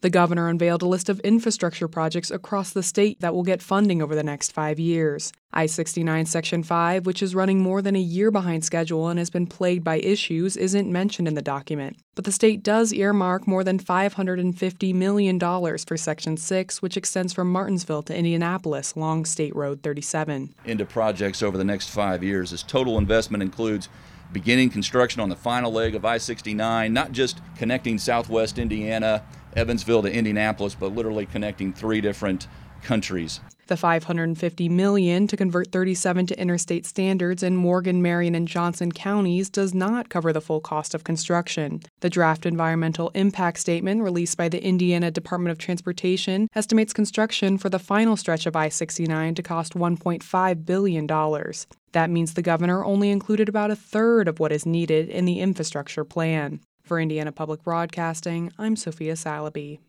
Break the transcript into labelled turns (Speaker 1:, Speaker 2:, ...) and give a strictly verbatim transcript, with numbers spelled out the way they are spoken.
Speaker 1: The governor unveiled a list of infrastructure projects across the state that will get funding over the next five years. I sixty-nine Section five, which is running more than a year behind schedule and has been plagued by issues, isn't mentioned in the document. But the state does earmark more than five hundred fifty million dollars for Section six, which extends from Martinsville to Indianapolis along State Road thirty-seven.
Speaker 2: Into projects over the next five years. This total investment includes beginning construction on the final leg of I sixty-nine, not just connecting southwest Indiana, Evansville to Indianapolis, but literally connecting three different countries.
Speaker 1: The five hundred fifty million dollars to convert thirty-seven to interstate standards in Morgan, Marion, and Johnson counties does not cover the full cost of construction. The draft environmental impact statement released by the Indiana Department of Transportation estimates construction for the final stretch of I sixty-nine to cost one point five billion dollars. That means the governor only included about a third of what is needed in the infrastructure plan. For Indiana Public Broadcasting, I'm Sophia Salaby.